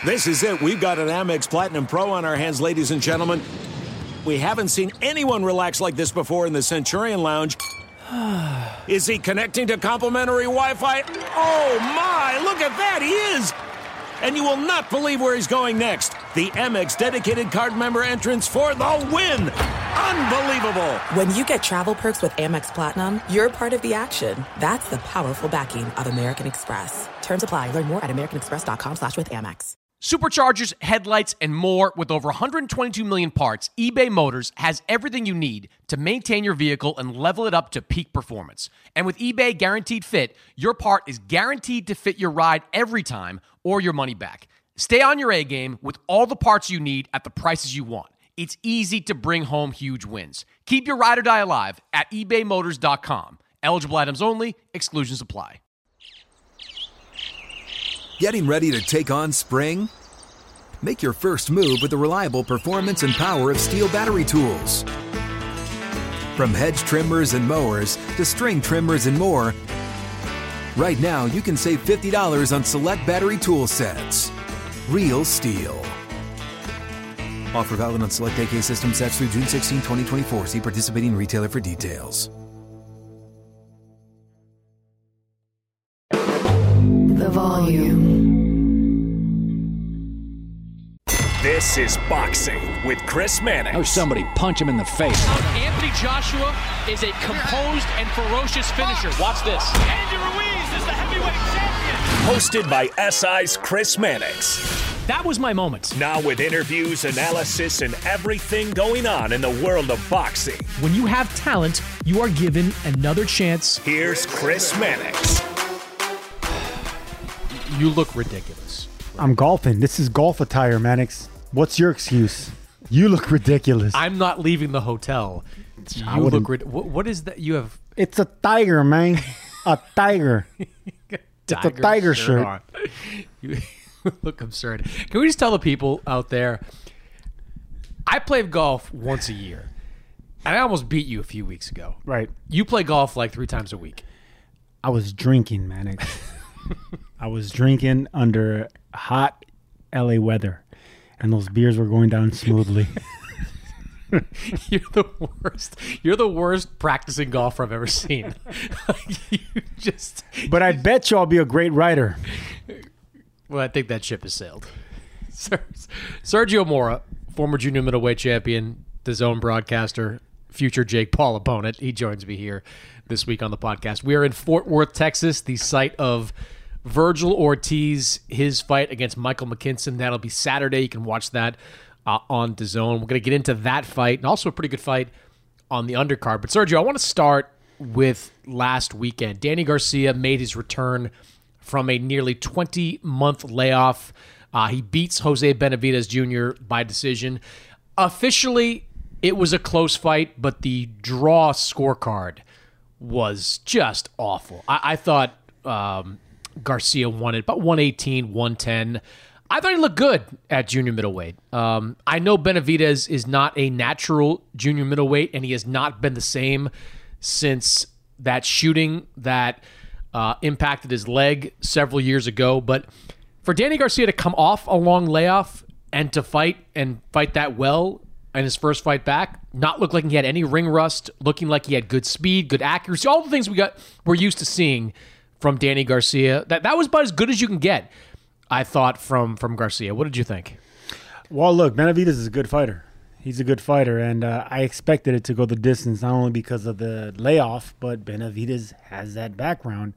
This is it. We've got an Amex Platinum Pro on our hands, ladies and gentlemen. We haven't seen anyone relax like this before in the Centurion Lounge. Is he connecting to complimentary Wi-Fi? Oh, my. Look at that. He is. And you will not believe where he's going next. The Amex dedicated card member entrance for the win. Unbelievable. When you get travel perks with Amex Platinum, you're part of the action. That's the powerful backing of American Express. Terms apply. Learn more at americanexpress.com/withAmex. Superchargers, headlights, and more. With over 122 million parts, eBay Motors has everything you need to maintain your vehicle and level it up to peak performance. And with eBay Guaranteed Fit, your part is guaranteed to fit your ride every time or your money back. Stay on your A-game with all the parts you need at the prices you want. It's easy to bring home huge wins. Keep your ride or die alive at ebaymotors.com. Eligible items only. Exclusions apply. Getting ready to take on spring? Make your first move with the reliable performance and power of Steel battery tools. From hedge trimmers and mowers to string trimmers and more, right now you can save $50 on select battery tool sets. Real Steel. Offer valid on select AK system sets through June 16, 2024. See participating retailer for details. The volume. This is Boxing with Chris Mannix. Oh, somebody punch him in the face. Anthony Joshua is a composed and ferocious finisher. Watch this. Andy Ruiz is the heavyweight champion. Hosted by SI's Chris Mannix. That was my moment. Now with interviews, analysis, and everything going on in the world of boxing. When you have talent, you are given another chance. Here's Chris Mannix. You look ridiculous. I'm golfing. This is golf attire, Mannix. What's your excuse? You look ridiculous. I'm not leaving the hotel. You look what is that? You have... It's a tiger, man. A tiger. It's a tiger shirt. You look absurd. Can we just tell the people out there, I play golf once a year. And I almost beat you a few weeks ago. Right. You play golf like 3 times a week. I was drinking, Mannix. I was drinking under hot LA weather, and those beers were going down smoothly. You're the worst. You're the worst practicing golfer I've ever seen. But I bet you I'll be a great writer. Well, I think that ship has sailed. Sergio Mora, former junior middleweight champion, DAZN broadcaster, future Jake Paul opponent. He joins me here this week on the podcast. We are in Fort Worth, Texas, the site of Virgil Ortiz, his fight against Michael McKinson. That'll be Saturday. You can watch that on DAZN. We're going to get into that fight and also a pretty good fight on the undercard. But Sergio, I want to start with last weekend. Danny Garcia made his return from a nearly 20-month layoff. He beats Jose Benavidez Jr. by decision. Officially, it was a close fight, but the draw scorecard was just awful. I thought Garcia won it, about 118, 110. I thought he looked good at junior middleweight. I know Benavidez is not a natural junior middleweight, and he has not been the same since that shooting that impacted his leg several years ago. But for Danny Garcia to come off a long layoff and to fight that well in his first fight back, not look like he had any ring rust, looking like he had good speed, good accuracy, all the things we're used to seeing from Danny Garcia. That was about as good as you can get, I thought, from Garcia. What did you think? Well, look, Benavidez is a good fighter. He's a good fighter, and I expected it to go the distance, not only because of the layoff, but Benavidez has that background.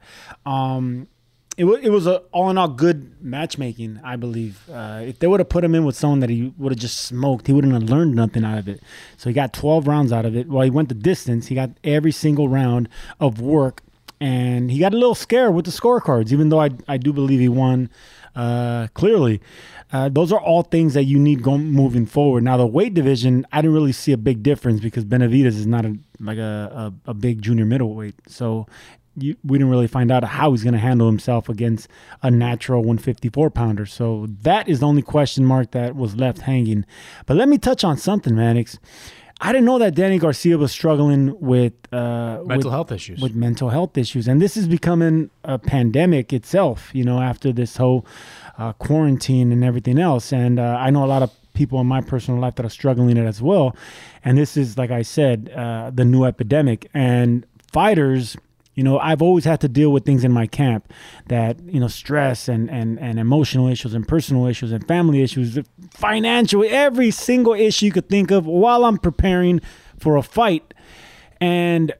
It was a all-in-all good matchmaking, I believe. If they would have put him in with someone that he would have just smoked, he wouldn't have learned nothing out of it. So he got 12 rounds out of it. While he went the distance, he got every single round of work, and he got a little scared with the scorecards, even though I do believe he won clearly. Those are all things that you need moving forward. Now, the weight division, I didn't really see a big difference because Benavidez is not a big junior middleweight. So we didn't really find out how he's going to handle himself against a natural 154-pounder. So that is the only question mark that was left hanging. But let me touch on something, Mannix. I didn't know that Danny Garcia was struggling with mental health issues. With mental health issues, and this is becoming a pandemic itself. After this whole quarantine and everything else, and I know a lot of people in my personal life that are struggling in it as well. And this is, like I said, the new epidemic. And fighters, I've always had to deal with things in my camp that, stress and emotional issues and personal issues and family issues, financial, every single issue you could think of while I'm preparing for a fight. And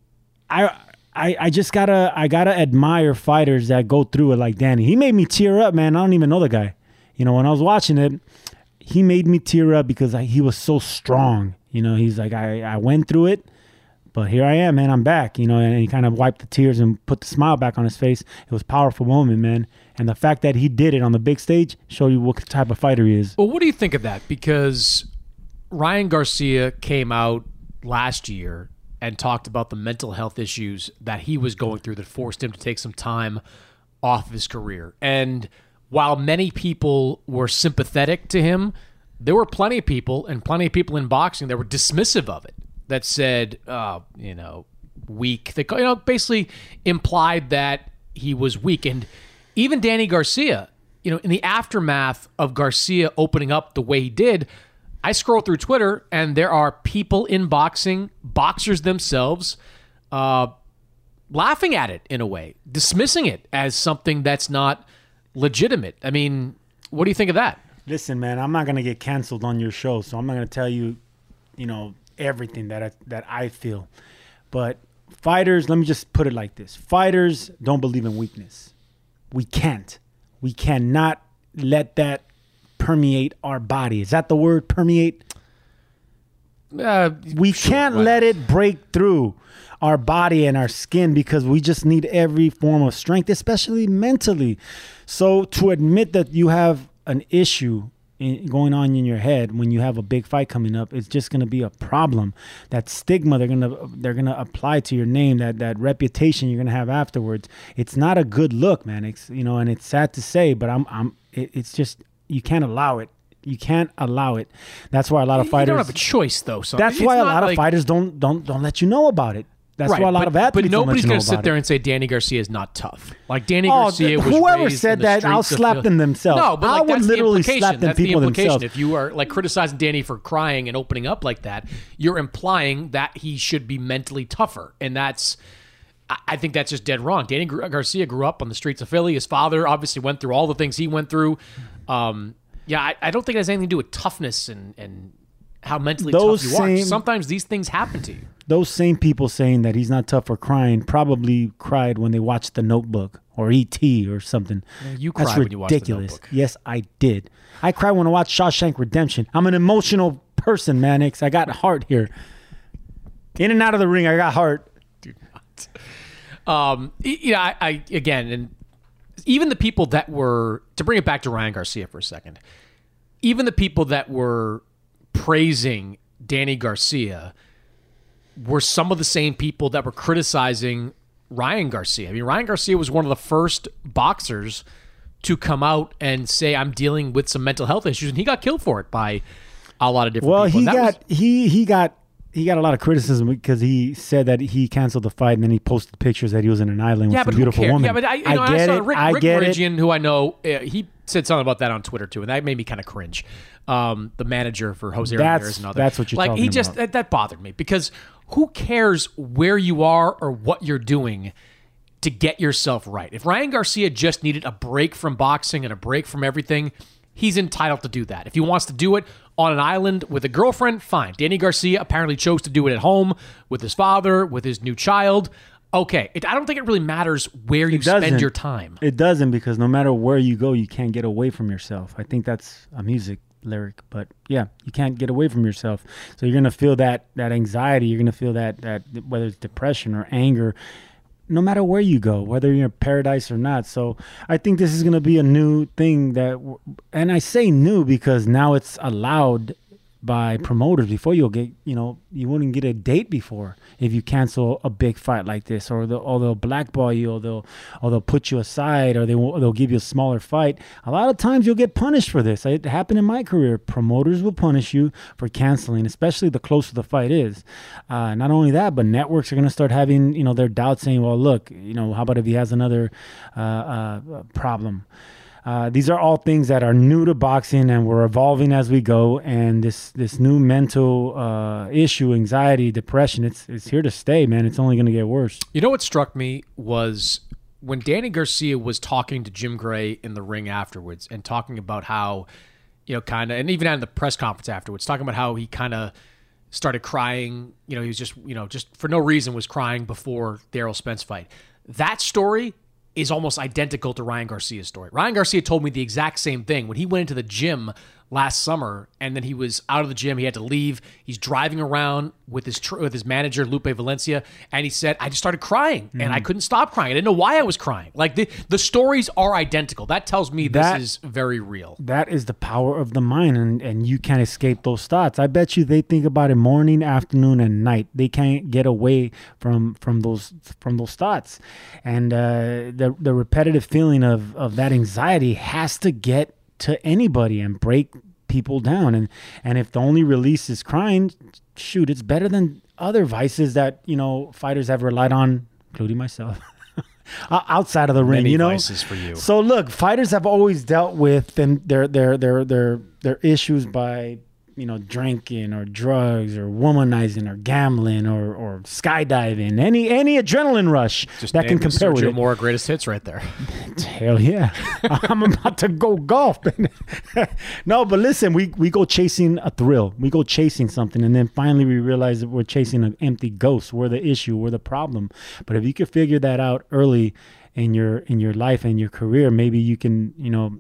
I just gotta admire fighters that go through it like Danny. He made me tear up, man. I don't even know the guy. When I was watching it, he made me tear up because he was so strong. He's like, I went through it, but here I am, man. I'm back, and he kind of wiped the tears and put the smile back on his face. It was a powerful moment, man. And the fact that he did it on the big stage showed you what type of fighter he is. Well, what do you think of that? Because Ryan Garcia came out last year and talked about the mental health issues that he was going through that forced him to take some time off of his career. And while many people were sympathetic to him, there were plenty of people in boxing that were dismissive of it, that said, weak. They basically implied that he was weak. And even Danny Garcia, in the aftermath of Garcia opening up the way he did, I scroll through Twitter and there are people in boxing, boxers themselves, laughing at it in a way, dismissing it as something that's not legitimate. I mean, what do you think of that? Listen, man, I'm not going to get canceled on your show, so I'm not going to tell you, everything that I feel. But fighters, let me just put it like this. Fighters don't believe in weakness. We cannot let that permeate our body. Is that the word, permeate? We can't let it break through our body and our skin because we just need every form of strength, especially mentally. So to admit that you have an issue going on in your head when you have a big fight coming up, it's just going to be a problem. That stigma they're gonna apply to your name, that reputation you're going to have afterwards. It's not a good look, man. It's, and it's sad to say, but it's just, you can't allow it. You can't allow it. That's why a lot of fighters. You don't have a choice, though. So that's why a lot of fighters don't let you know about it. That's why a lot of athletes. But nobody's going to sit there and say Danny Garcia is not tough. Like Danny Garcia was whoever raised said in the that, I'll slap them themselves. No, but I would literally slap them people themselves. If you are criticizing Danny for crying and opening up like that, you're implying that he should be mentally tougher, and I think that's just dead wrong. Danny Garcia grew up on the streets of Philly. His father obviously went through all the things he went through. I don't think it has anything to do with toughness and how mentally tough you are. Sometimes these things happen to you. Those same people saying that he's not tough for crying probably cried when they watched The Notebook or E.T. or something. You cried That's when you watched The Notebook. Yes, I did. I cried when I watched Shawshank Redemption. I'm an emotional person, Mannix. I got heart here. In and out of the ring, I got heart. Do not. Again, and even the people that were, to bring it back to Ryan Garcia for a second, even the people that were praising Danny Garcia were some of the same people that were criticizing Ryan Garcia. I mean, Ryan Garcia was one of the first boxers to come out and say, I'm dealing with some mental health issues, and he got killed for it by a lot of different people. He got a lot of criticism because he said that he canceled the fight and then he posted pictures that he was in an island with some beautiful woman. Yeah, but I saw Rick Meridian, who I know, he said something about that on Twitter too, and that made me kind of cringe. The manager for Jose Ramirez and others. That's what you're talking about. That bothered me because who cares where you are or what you're doing to get yourself right? If Ryan Garcia just needed a break from boxing and a break from everything, he's entitled to do that. If he wants to do it on an island with a girlfriend, fine. Danny Garcia apparently chose to do it at home with his father, with his new child. Okay, I don't think it really matters where you spend your time. It doesn't, because no matter where you go, you can't get away from yourself. I think that's a music lyric, but yeah, you can't get away from yourself. So you're going to feel that anxiety. You're going to feel that whether it's depression or anger, no matter where you go, whether you're in paradise or not. So I think this is going to be a new thing and I say new because now it's allowed by promoters before you'll get, you wouldn't get a date before if you cancel a big fight like this, or they'll blackball you, or they'll put you aside, or they'll give you a smaller fight. A lot of times you'll get punished for this. It happened in my career. Promoters will punish you for canceling, especially the closer the fight is. Not only that, but networks are going to start having, their doubts, saying, well, look, how about if he has another problem? These are all things that are new to boxing, and we're evolving as we go. And this new mental issue, anxiety, depression, it's here to stay, man. It's only going to get worse. You know what struck me was when Danny Garcia was talking to Jim Gray in the ring afterwards, and talking about how, and even at the press conference afterwards, talking about how he kind of started crying. He was just for no reason was crying before the Errol Spence fight. That story is almost identical to Ryan Garcia's story. Ryan Garcia told me the exact same thing. When he went into the gym last summer, and then he was out of the gym, he had to leave. He's driving around with his manager, Lupe Valencia, and he said, I just started crying, and I couldn't stop crying. I didn't know why I was crying. Like, the stories are identical. That tells me this is very real. That is the power of the mind, and you can't escape those thoughts. I bet you they think about it morning, afternoon, and night. They can't get away from those thoughts. And the repetitive feeling of that anxiety has to get to anybody and break people down. And if the only release is crying, shoot, it's better than other vices that, fighters have relied on, including myself, outside of the ring. Many vices for you. So look, fighters have always dealt with their issues by, drinking or drugs or womanizing or gambling or skydiving, any adrenaline rush just that can compare with it. More greatest hits right there. Hell yeah. I'm about to go golf. No, but listen, we go chasing a thrill. We go chasing something, and then finally we realize that we're chasing an empty ghost. We're the issue. We're the problem. But if you could figure that out early in your life and your career, maybe you can,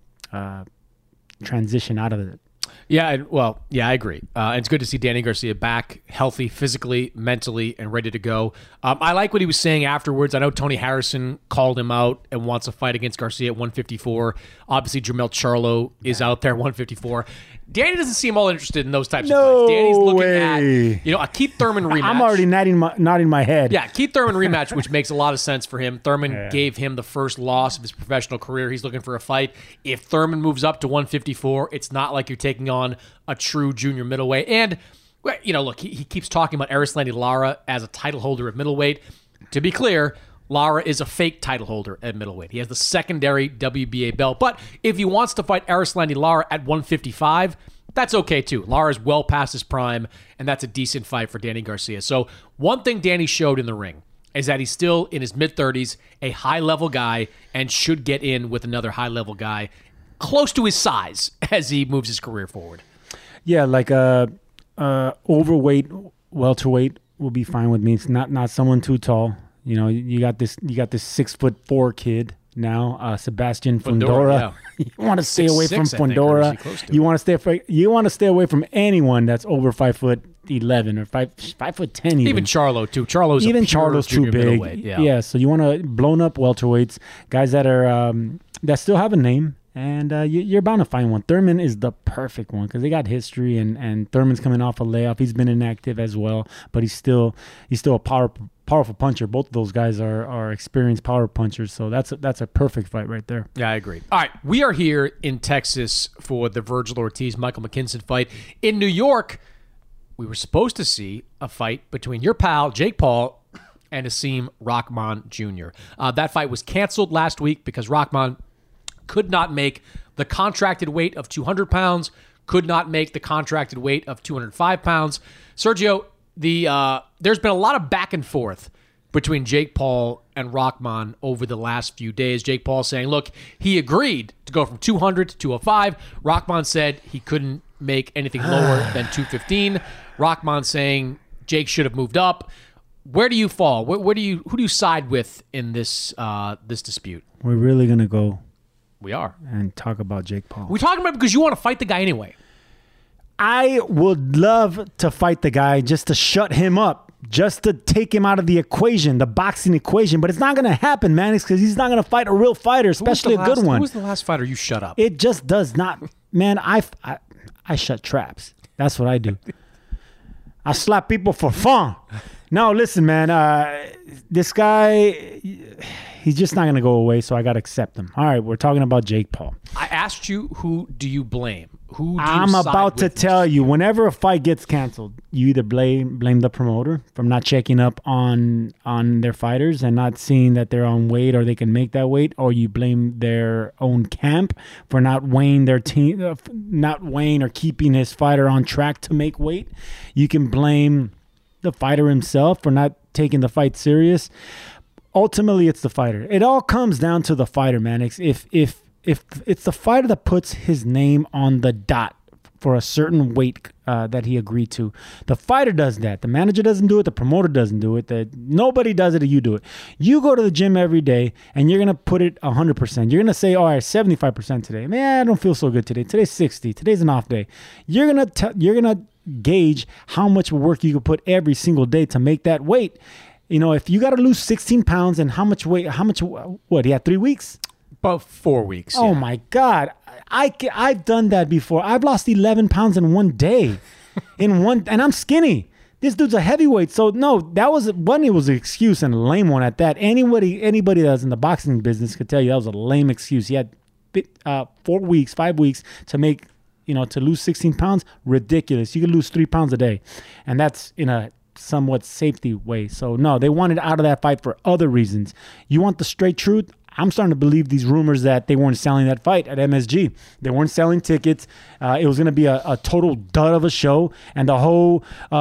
transition out of it. Yeah, I agree. It's good to see Danny Garcia back, healthy, physically, mentally, and ready to go. I like what he was saying afterwards. I know Tony Harrison called him out and wants a fight against Garcia at 154. Obviously, Jermell Charlo is out there at 154. Danny doesn't seem all interested in those types of fights. Danny's looking at a Keith Thurman rematch. I'm already nodding my head. Yeah, Keith Thurman rematch, which makes a lot of sense for him. Thurman gave him the first loss of his professional career. He's looking for a fight. If Thurman moves up to 154, it's not like you're taking on a true junior middleweight. And, look, he keeps talking about Erislandy Lara as a title holder at middleweight. To be clear, Lara is a fake title holder at middleweight. He has the secondary WBA belt. But if he wants to fight Erislandy Lara at 155, that's okay too. Lara's well past his prime, and that's a decent fight for Danny Garcia. So one thing Danny showed in the ring is that he's still in his mid-30s, a high-level guy, and should get in with another high-level guy close to his size as he moves his career forward. Yeah, like overweight, welterweight will be fine with me. It's not someone too tall. You got this 6'4" kid now, Sebastian Fundora. Yeah. You want to stay away from Fundora. You want to stay away from anyone that's over 5'11" or 5'10". Even Charlo too. Charlo's too big. Yeah. So you want to blown up welterweights, guys that are that still have a name. And you're bound to find one. Thurman is the perfect one because they got history, and Thurman's coming off a layoff. He's been inactive as well, but he's still a powerful puncher. Both of those guys are experienced power punchers, so that's a perfect fight right there. Yeah, I agree. All right, we are here in Texas for the Virgil Ortiz-Michael McKinson fight. In New York, we were supposed to see a fight between your pal, Jake Paul, and Hasim Rahman Jr. That fight was canceled last week because Rahman could not make the contracted weight of 200 pounds, could not make the contracted weight of 205 pounds. Sergio, there's been a lot of back and forth between Jake Paul and Rahman over the last few days. Jake Paul saying, look, he agreed to go from 200 to 205. Rahman said he couldn't make anything lower than 215. Rahman saying Jake should have moved up. Where do you fall? Who do you side with in this dispute? We're really going to go. We are. And talk about Jake Paul. We're talking about it because you want to fight the guy anyway. I would love to fight the guy just to shut him up, just to take him out of the equation, the boxing equation. But it's not going to happen, man. It's because he's not going to fight a real fighter, especially a good one. Who was the last fighter you shut up? It just does not. Man, I shut traps. That's what I do. I slap people for fun. No, listen, man. This guy, he's just not going to go away, so I got to accept him. All right, we're talking about Jake Paul. I asked you, who do you blame? Who do you I'm side about to with tell you, whenever a fight gets canceled, you either blame the promoter from not checking up on their fighters and not seeing that they're on weight or they can make that weight, or you blame their own camp for not weighing their team, not weighing or keeping his fighter on track to make weight. You can blame the fighter himself for not taking the fight serious. Ultimately, it's the fighter. It all comes down to the fighter, man. If it's the fighter that puts his name on the dot for a certain weight that he agreed to, the fighter does that. The manager doesn't do it. The promoter doesn't do it. Nobody does it. You do it. You go to the gym every day and you're gonna put it 100%. You're gonna say, "All right, 75% today. Man, I don't feel so good today. Today's 60. Today's an off day." You're gonna gauge how much work you can put every single day to make that weight. You know, if you got to lose 16 pounds and how much weight? What? He had 3 weeks. About 4 weeks. Oh my God. I've done that before. I've lost 11 pounds in one day and I'm skinny. This dude's a heavyweight. So no, that was one. It was an excuse and a lame one at that. Anybody that's in the boxing business could tell you that was a lame excuse. He had 4 weeks, 5 weeks to make, to lose 16 pounds. Ridiculous. You could lose 3 pounds a day. And that's in a somewhat safety way. So no, they wanted out of that fight for other reasons. You want the straight truth? I'm starting to believe these rumors that they weren't selling that fight at MSG. They weren't selling tickets. It was going to be a total dud of a show. And the whole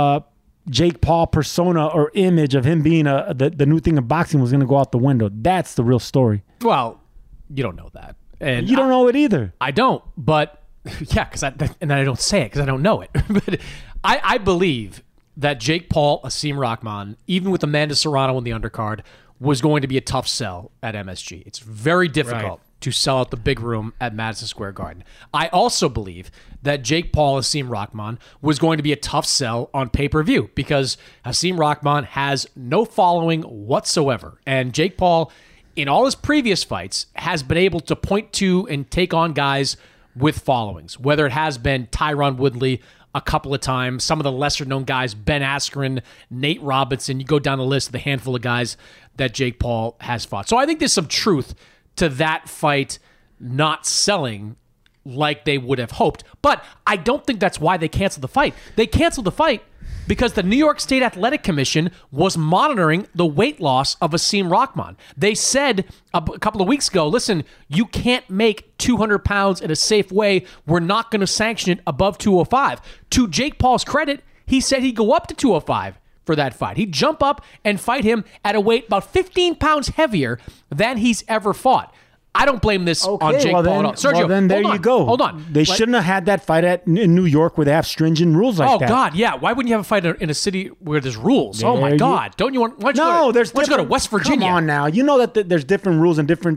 Jake Paul persona or image of him being the new thing of boxing was going to go out the window. That's the real story. Well, you don't know that. And you don't know it either. I don't. But yeah, and I don't say it because I don't know it. But I believe that Jake Paul, Asim Rahman, even with Amanda Serrano in the undercard, was going to be a tough sell at MSG. It's very difficult to sell out the big room at Madison Square Garden. I also believe that Jake Paul, Asim Rahman, was going to be a tough sell on pay-per-view because Asim Rahman has no following whatsoever. And Jake Paul, in all his previous fights, has been able to point to and take on guys with followings, whether it has been Tyron Woodley a couple of times, some of the lesser-known guys, Ben Askren, Nate Robinson. You go down the list of the handful of guys that Jake Paul has fought. So I think there's some truth to that fight not selling like they would have hoped. But I don't think that's why they canceled the fight. They canceled the fight because the New York State Athletic Commission was monitoring the weight loss of Asim Rahman. They said a couple of weeks ago, listen, you can't make 200 pounds in a safe way. We're not going to sanction it above 205. To Jake Paul's credit, he said he'd go up to 205 for that fight. He'd jump up and fight him at a weight about 15 pounds heavier than he's ever fought. I don't blame this on Jake Paul at all. Sergio, then there you go. Hold on. They shouldn't have had that fight in New York where they have stringent rules like that. Oh, God, yeah. Why wouldn't you have a fight in a city where there's rules? Oh, my God. Don't you want... Why don't you go to West Virginia? Come on now. You know that there's different rules and different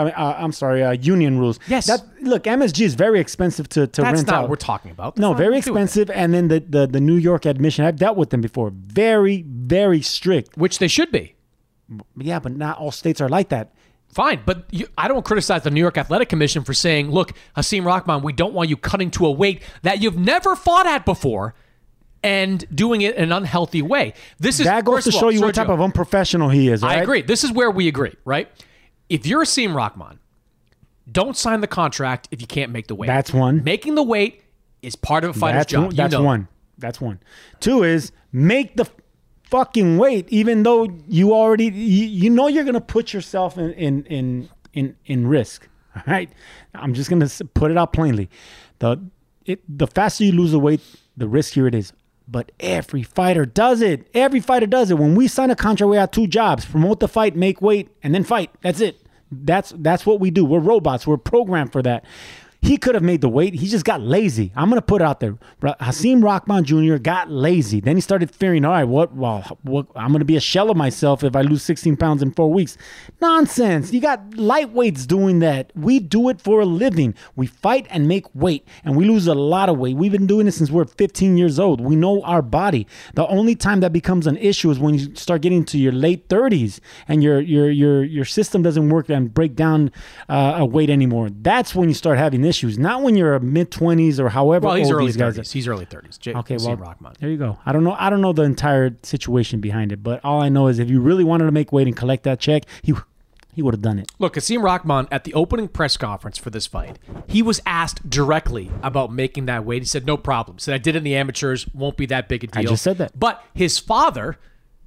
union rules. Yes. Look, MSG is very expensive to rent out. That's not what we're talking about. No, very expensive. And then the New York admission, I've dealt with them before. Very, very strict. Which they should be. Yeah, but not all states are like that. Fine, but I don't criticize the New York Athletic Commission for saying, look, Asim Rahman, we don't want you cutting to a weight that you've never fought at before and doing it in an unhealthy way. That goes to show you what type of unprofessional he is, right? I agree. This is where we agree, right? If you're Asim Rahman, don't sign the contract if you can't make the weight. That's one. Making the weight is part of a fighter's job. That's one. That's one. Two is make the fucking weight, even though you already you're going to put yourself in risk. All right, I'm just going to put it out plainly. The faster you lose the weight, the riskier it is. But every fighter does it. Every fighter does it. When we sign a contract, we have 2 jobs: promote the fight, make weight, and then fight. That's it. That's what we do. We're robots. We're programmed for that. He could have made the weight. He just got lazy. I'm going to put it out there. Asim Rahman Jr. got lazy. Then he started fearing, all right, what I'm going to be a shell of myself if I lose 16 pounds in 4 weeks. Nonsense. You got lightweights doing that. We do it for a living. We fight and make weight, and we lose a lot of weight. We've been doing it since we're 15 years old. We know our body. The only time that becomes an issue is when you start getting to your late 30s and your system doesn't work and break down a weight anymore. That's when you start having issues. Not when you're a mid-20s or however Well, he's old early these guys 30s. He's early 30s. Okay, Hakeem well, Rahman. there you go. I don't know the entire situation behind it, but all I know is if you really wanted to make weight and collect that check, he would have done it. Look, Hakeem Rahman, at the opening press conference for this fight, he was asked directly about making that weight. He said, no problem. He said, I did it in the amateurs. Won't be that big a deal. I just said that. But his father,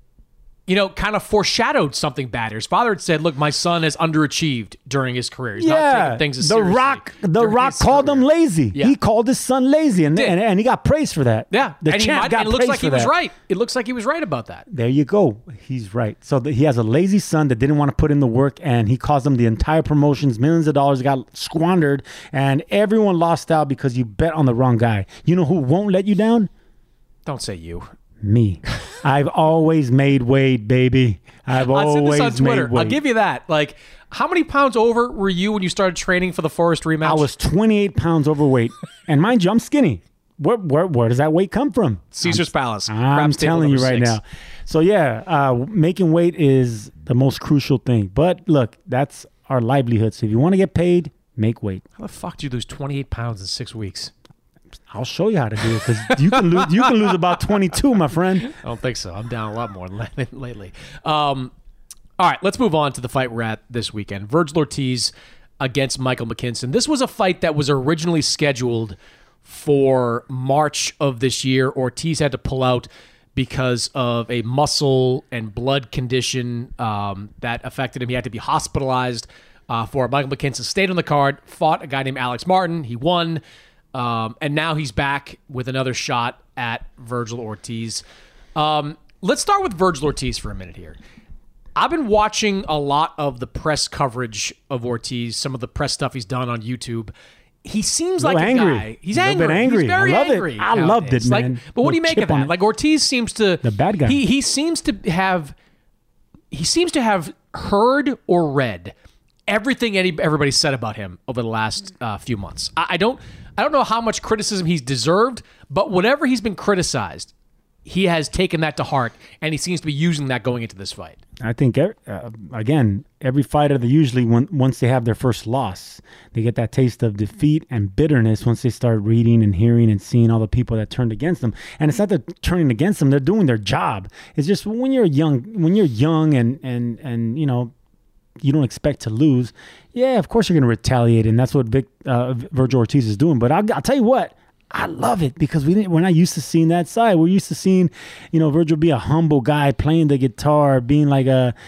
kind of foreshadowed something bad. His father had said, look, my son has underachieved during his career. He's not taking things as seriously. The Rock called him lazy. Yeah. He called his son lazy, and he got praised for that. Yeah. The and champ got it looks praised like for he was that. right. It looks like he was right about that. There you go. He's right. So he has a lazy son that didn't want to put in the work, and he caused them the entire promotions. Millions of dollars got squandered, and everyone lost out because you bet on the wrong guy. You know who won't let you down? Don't say you. Me. I've always made weight, baby. I said this on Twitter. I'll give you that. Like, how many pounds over were you when you started training for the Forrest rematch? I was 28 pounds overweight. And mind you, I'm skinny. Where does that weight come from? Caesar's Palace. I'm telling you right now. So, making weight is the most crucial thing. But, look, that's our livelihood. So if you want to get paid, make weight. How the fuck do you lose 28 pounds in 6 weeks? I'll show you how to do it because you can lose about 22, my friend. I don't think so. I'm down a lot more lately. All right, let's move on to the fight we're at this weekend. Vergil Ortiz against Michael McKinson. This was a fight that was originally scheduled for March of this year. Ortiz had to pull out because of a muscle and blood condition that affected him. He had to be hospitalized for it. Michael McKinson stayed on the card, fought a guy named Alex Martin. He won. And now he's back with another shot at Vergil Ortiz. Let's start with Vergil Ortiz for a minute here. I've been watching a lot of the press coverage of Ortiz, some of the press stuff he's done on YouTube. He seems like a guy. He's angry. Bit angry. He's very angry. I loved it, man. But what do you make of that? Like, Ortiz seems to the bad guy. He seems to have heard or read everything everybody said about him over the last few months. I don't know how much criticism he's deserved, but whatever he's been criticized, he has taken that to heart, and he seems to be using that going into this fight. I think, again, every fighter, they usually, once they have their first loss, they get that taste of defeat and bitterness once they start reading and hearing and seeing all the people that turned against them. And it's not that they're turning against them; they're doing their job. It's just when you're young and you don't expect to lose. Yeah, of course you're going to retaliate, and that's what Vergil Ortiz is doing. But I'll tell you what, I love it because we're not used to seeing that side. We're used to seeing, Vergil be a humble guy playing the guitar, being like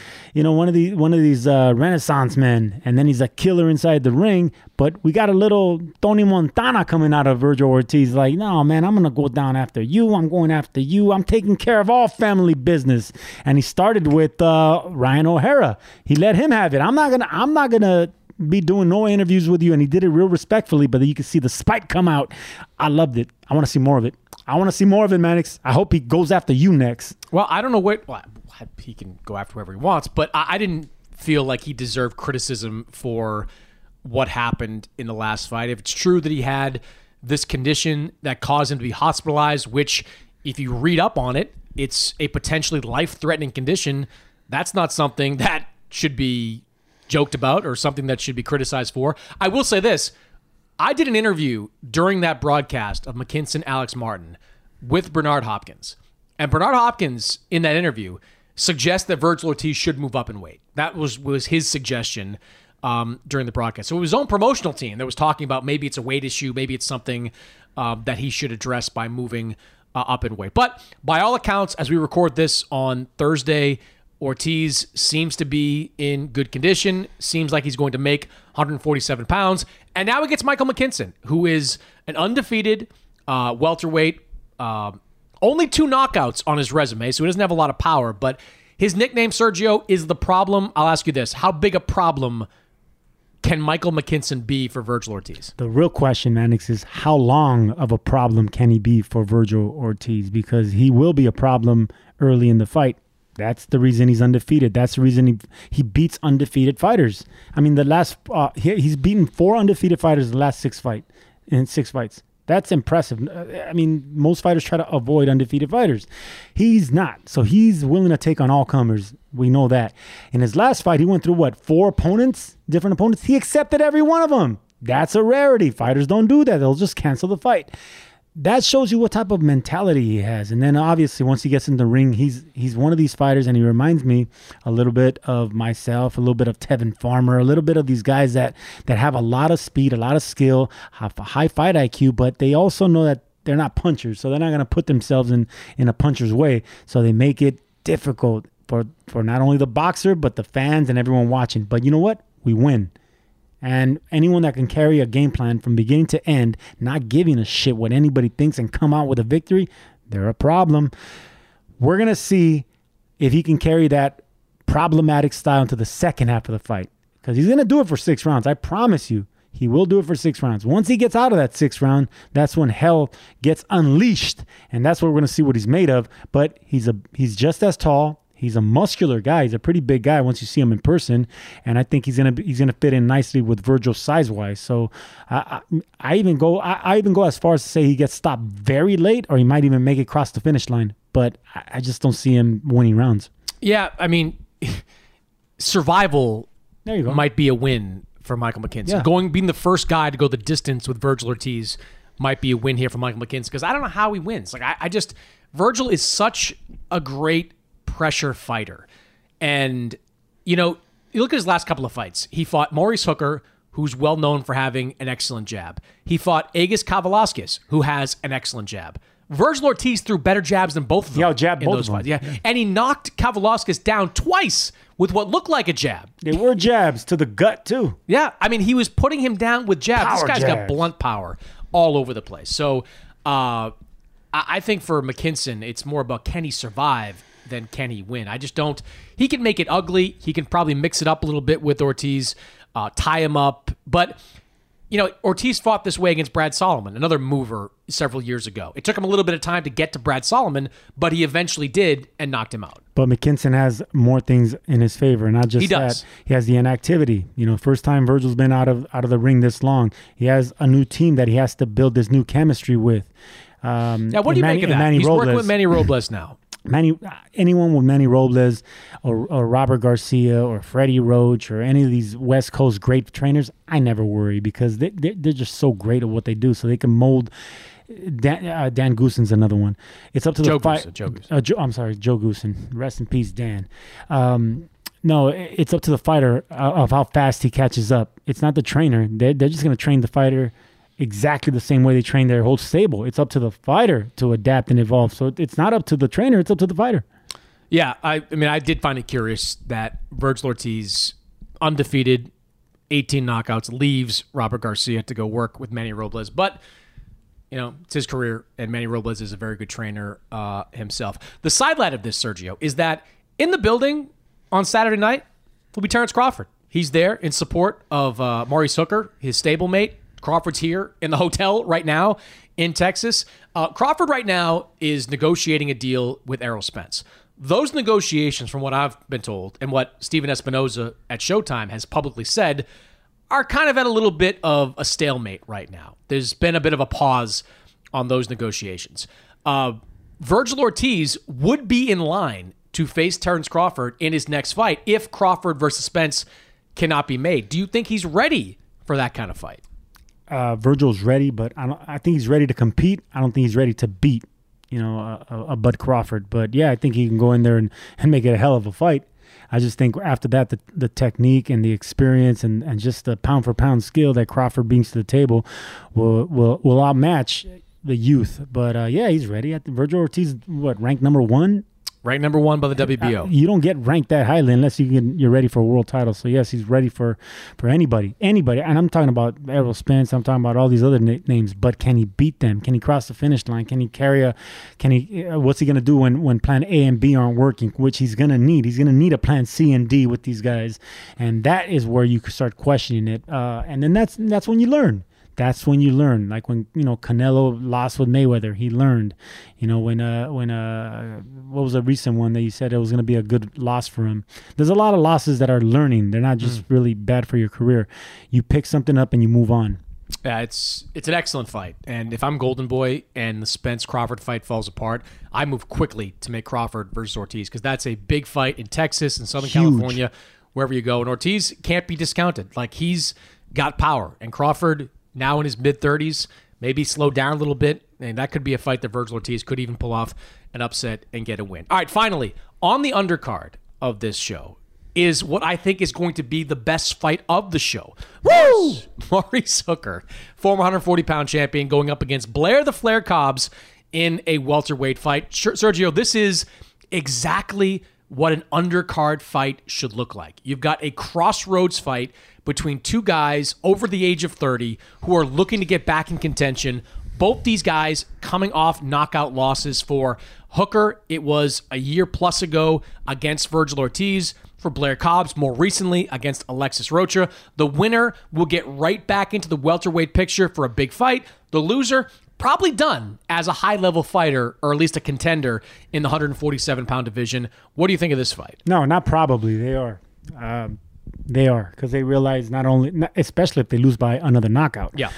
one of these Renaissance men, and then he's a killer inside the ring. But we got a little Tony Montana coming out of Vergil Ortiz, like, no, man, I'm gonna go down after you. I'm going after you. I'm taking care of all family business. And he started with Ryan O'Hara. He let him have it. I'm not gonna be doing no interviews with you, and he did it real respectfully, but you can see the spike come out. I loved it. I want to see more of it. I want to see more of it, Mannix. I hope he goes after you next. Well, I don't know he can go after whoever he wants, but I didn't feel like he deserved criticism for what happened in the last fight. If it's true that he had this condition that caused him to be hospitalized, which if you read up on it, it's a potentially life-threatening condition, that's not something that should be joked about or something that should be criticized for. I will say this. I did an interview during that broadcast of McKinson Alex Martin with Bernard Hopkins. And Bernard Hopkins, in that interview, suggests that Vergil Ortiz should move up in weight. That was his suggestion during the broadcast. So it was his own promotional team that was talking about maybe it's a weight issue, maybe it's something that he should address by moving up in weight. But by all accounts, as we record this on Thursday, Ortiz seems to be in good condition, seems like he's going to make 147 pounds. And now he gets Michael McKinson, who is an undefeated welterweight, only 2 knockouts on his resume, so he doesn't have a lot of power. But his nickname, Sergio, is the problem. I'll ask you this. How big a problem can Michael McKinson be for Vergil Ortiz? The real question, Mannix, is how long of a problem can he be for Vergil Ortiz? Because he will be a problem early in the fight. That's the reason he's undefeated. That's the reason he beats undefeated fighters. I mean, he's beaten 4 undefeated fighters in the last 6 fights. That's impressive. I mean, most fighters try to avoid undefeated fighters. He's not. So he's willing to take on all comers. We know that. In his last fight, he went through, 4 opponents, different opponents? He accepted every one of them. That's a rarity. Fighters don't do that. They'll just cancel the fight. That shows you what type of mentality he has. And then obviously once he gets in the ring, he's one of these fighters, and he reminds me a little bit of myself, a little bit of Tevin Farmer, a little bit of these guys that have a lot of speed, a lot of skill, have a high fight IQ, but they also know that they're not punchers, so they're not going to put themselves in a puncher's way. So they make it difficult for not only the boxer, but the fans and everyone watching. But you know what? We win. And anyone that can carry a game plan from beginning to end, not giving a shit what anybody thinks, and come out with a victory, they're a problem. We're going to see if he can carry that problematic style into the second half of the fight, because he's going to do it for 6 rounds. I promise you, he will do it for 6 rounds. Once he gets out of that 6th round, that's when hell gets unleashed, and that's where we're going to see what he's made of. But he's just as tall. He's a muscular guy. He's a pretty big guy once you see him in person, and I think he's gonna fit in nicely with Virgil size-wise. So I even go as far as to say he gets stopped very late, or he might even make it across the finish line. But I just don't see him winning rounds. Yeah, I mean, survival there you go. Might be a win for Michael McKinson. Yeah. Being the first guy to go the distance with Virgil Ortiz might be a win here for Michael McKinson, because I don't know how he wins. Like Virgil is such a great pressure fighter. And, you look at his last couple of fights. He fought Maurice Hooker, who's well known for having an excellent jab. He fought Aegis Kavalauskas, who has an excellent jab. Virgil Ortiz threw better jabs than both of them. Yeah, jabbed in both those of them. fights. Yeah. And he knocked Kavalauskas down twice with what looked like a jab. They were jabs to the gut, too. Yeah, I mean, he was putting him down with jabs. Power This guy's got jabs. blunt power all over the place. So I think for McKinson, it's more about can he survive than can he win. I just don't. He can make it ugly. He can probably mix it up a little bit with Ortiz, tie him up. But, Ortiz fought this way against Brad Solomon, another mover several years ago. It took him a little bit of time to get to Brad Solomon, but he eventually did and knocked him out. But McKinson has more things in his favor, not just He does. that. He has the inactivity. First time Virgil's been out of the ring this long. He has a new team that he has to build this new chemistry with. Now, what do you make of that? He's working with Manny Robles now. Anyone with Manny Robles or Robert Garcia or Freddie Roach or any of these West Coast great trainers, I never worry, because they're just so great at what they do. So they can mold. Dan Goosen's another one. It's up to the fight. Joe Goosen. I'm sorry, Joe Goosen. Rest in peace, Dan. No, it's up to the fighter of how fast he catches up. It's not the trainer. They're just going to train the fighter exactly the same way they train their whole stable. It's up to the fighter to adapt and evolve. So it's not up to the trainer. It's up to the fighter. Yeah, I mean, I did find it curious that Virgil Ortiz, undefeated, 18 knockouts, leaves Robert Garcia to go work with Manny Robles. But, it's his career, and Manny Robles is a very good trainer himself. The sidelight of this, Sergio, is that in the building on Saturday night will be Terrence Crawford. He's there in support of Maurice Hooker, his stablemate. Crawford's here in the hotel right now in Texas. Crawford right now is negotiating a deal with Errol Spence. Those negotiations, from what I've been told and what Steven Espinoza at Showtime has publicly said, are kind of at a little bit of a stalemate right now. There's been a bit of a pause on those negotiations. Virgil Ortiz would be in line to face Terrence Crawford in his next fight if Crawford versus Spence cannot be made. Do you think he's ready for that kind of fight? Virgil's ready, but I think he's ready to compete. I don't think he's ready to beat, a Bud Crawford. But yeah, I think he can go in there and make it a hell of a fight. I just think after that, the technique and the experience and just the pound for pound skill that Crawford brings to the table will outmatch the youth. But yeah, he's ready. Virgil Ortiz, ranked number 1? Ranked number 1 by the WBO. You don't get ranked that highly unless you're ready for a world title. So yes, he's ready for anybody. And I'm talking about Errol Spence. I'm talking about all these other names. But can he beat them? Can he cross the finish line? Can he what's he going to do when plan A and B aren't working, which he's going to need? He's going to need a plan C and D with these guys. And that is where you start questioning it. And then that's when you learn. That's when you learn. Like when Canelo lost with Mayweather, he learned. When what was a recent one that you said it was going to be a good loss for him? There's a lot of losses that are learning. They're not just really bad for your career. You pick something up and you move on. Yeah, it's an excellent fight. And if I'm Golden Boy and the Spence-Crawford fight falls apart, I move quickly to make Crawford versus Ortiz, because that's a big fight in Texas and Southern California, wherever you go. And Ortiz can't be discounted. Like, he's got power. And Crawford, now in his mid-30s, maybe slowed down a little bit, and that could be a fight that Vergil Ortiz could even pull off an upset and get a win. All right, finally, on the undercard of this show is what I think is going to be the best fight of the show. Woo! Maurice Hooker, former 140-pound champion, going up against Blair the Flair Cobbs in a welterweight fight. Sergio, this is exactly what an undercard fight should look like. You've got a crossroads fight between two guys over the age of 30 who are looking to get back in contention. Both these guys coming off knockout losses. For Hooker, it was a year plus ago against Vergil Ortiz. For Blair Cobbs, more recently against Alexis Rocha. The winner will get right back into the welterweight picture for a big fight. The loser, probably done as a high-level fighter, or at least a contender in the 147-pound division. What do you think of this fight? No, not probably. They are. They are, because they realize not only, especially if they lose by another knockout. Yeah.